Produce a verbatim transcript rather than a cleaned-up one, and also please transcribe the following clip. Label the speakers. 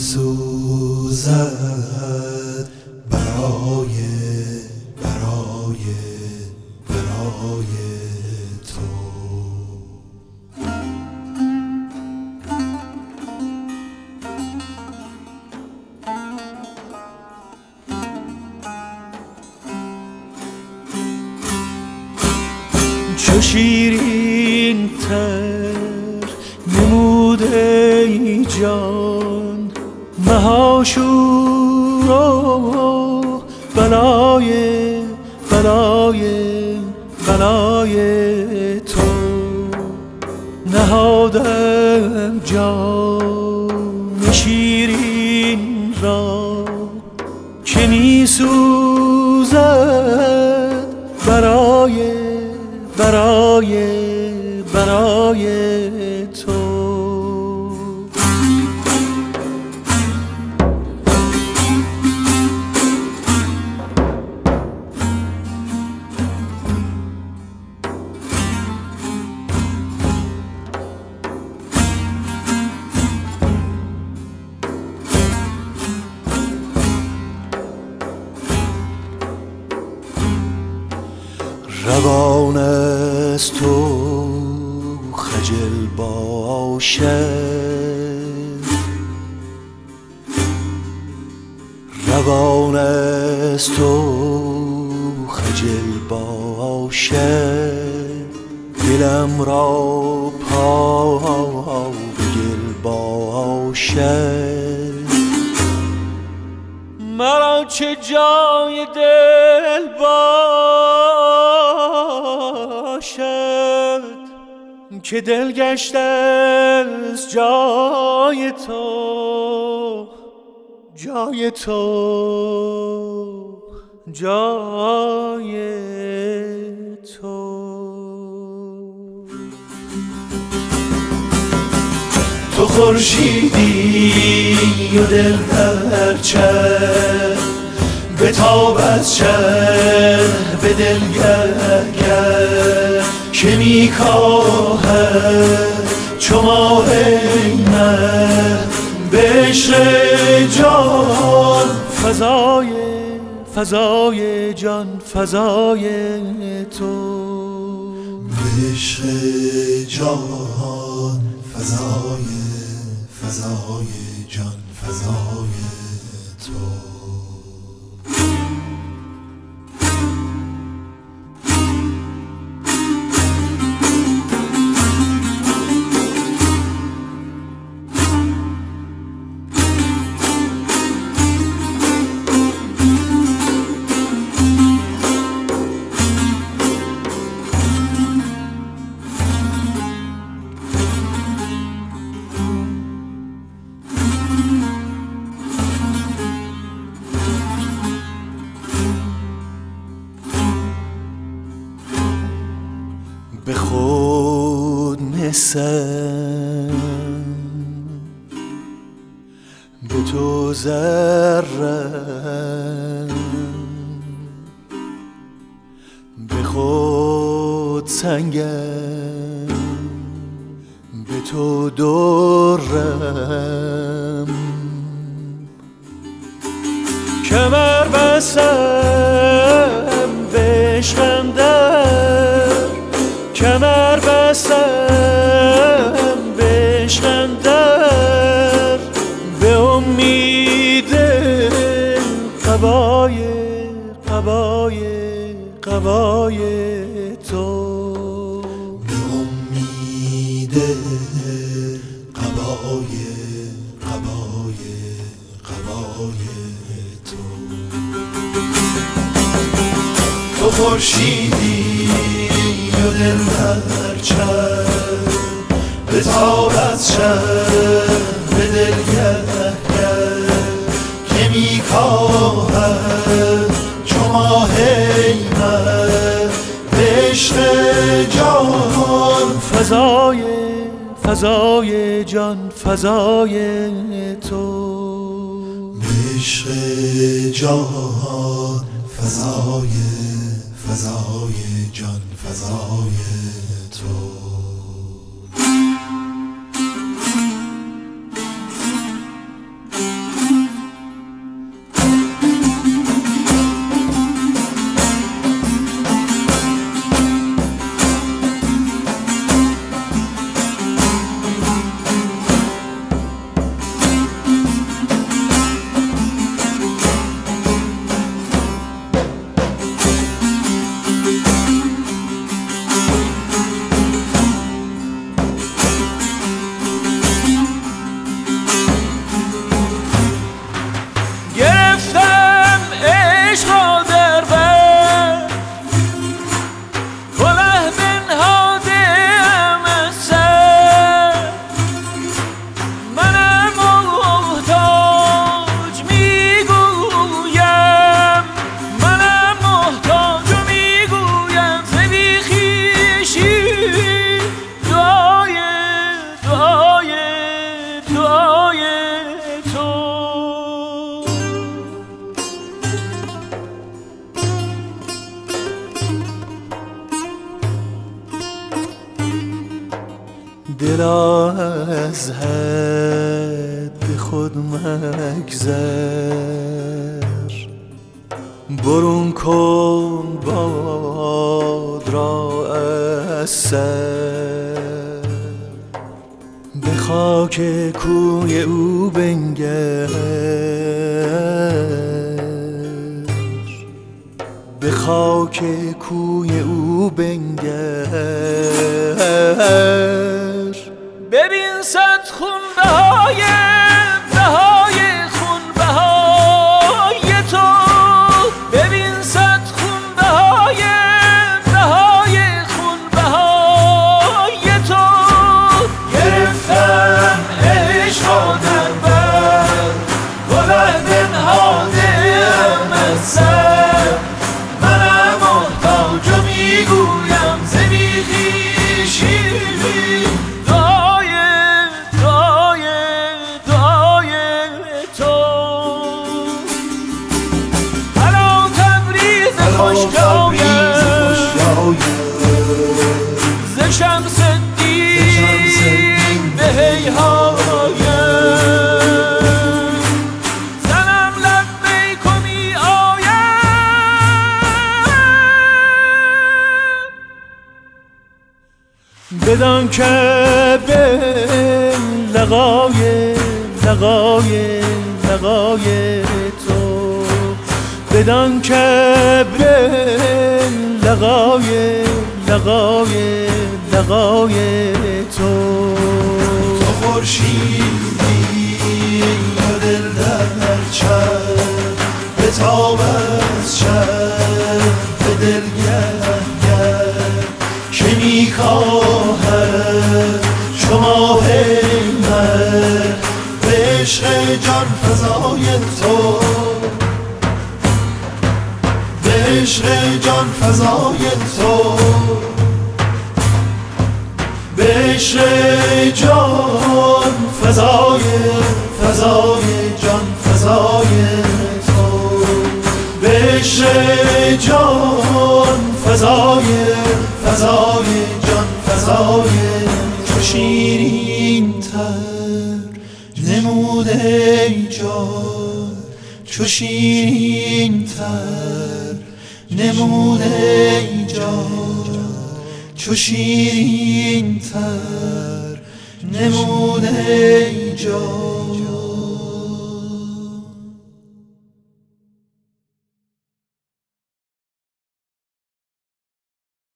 Speaker 1: سوزد برای برای برای تو. چو شیرین تر نموده ای جان مهاشور و بلای بلای بلای تو. نهادم جان شیرین را که می سوزد برای برای برای تو. روان است تو خجل باشد، روان است تو خجل باشد، دلم را پا به گل باشد. مرا چه جای دل باشد که دل گشته از جای تو، جای تو، جای تو. تو خورشیدی و دل در چه بتاب از چه به دل گر که می کاهد چو ماه مه به عشق جان فضای فضای جان فضای تو. به عشق جان فضای فضای جان فضای تو. به خود نسم به تو ذرم، به خود سنگم به تو درم. کمر بستم به عشقم در، کمر بستم به عشقم در، به امید قبای قبای قبای تو. به امید قبای قبای قبای تو. تو خورشیدی و دل در چه بتاب از چه به دل گر که می کاهد چو ماه مه به عشق جان
Speaker 2: فضای فضای جان فضای تو.
Speaker 1: به عشق جان فضای فضای جان فضای تو.
Speaker 2: دلا از حد خود مگذر، برون کن باد را از سر، به خاک کوی او بنگر، به خاک کوی او بنگر. ببین صد خونبهای بهای خونبهای تو، ببین صد خونبهای بهای خونبهای تو.
Speaker 1: گرفتم عشق در بر، بلند نهادم از سر، منم محتاج و میگویم ز بیخیشی،
Speaker 2: دعای دعای دعای تو. حالا تبریز خوش جایم ز شمس الدین به هیهایم، زنم لبیک و می آیم، بدان که به لقای لقای لقای تو، بدان که به لقای لقای لقای تو.
Speaker 1: تو خورشیدی و دل در چرخ، به تاب از چرخ به دل گرد، که میکاهد چو ماه مه، به عشق جان فزای تو، به عشق جان فزای تو، به عشق جان فزای فزای جان فزای تو، به عشق جان فزای فزای جان فزای. چو شیرین تر نموده ای جان، چو شیرین تر نموده ای جان، چو شیرین تر نموده ای جان.